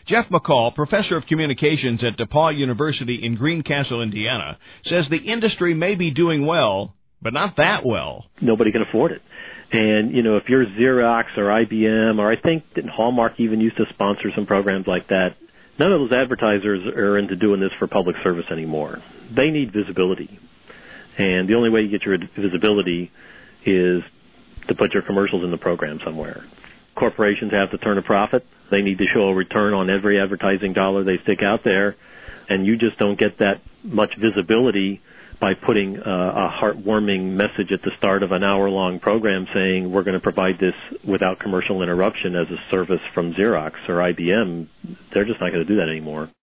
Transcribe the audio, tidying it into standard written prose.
Jeff McCall, professor of communications at DePauw University in Greencastle, Indiana, says the industry may be doing well, but not that well. Nobody can afford it. And, if you're Xerox or IBM, or I think that Hallmark even used to sponsor some programs like that, none of those advertisers are into doing this for public service anymore. They need visibility. And the only way you get your visibility is to put your commercials in the program somewhere. Corporations have to turn a profit. They need to show a return on every advertising dollar they stick out there. And you just don't get that much visibility by putting a heartwarming message at the start of an hour-long program saying we're going to provide this without commercial interruption as a service from Xerox or IBM. They're just not going to do that anymore.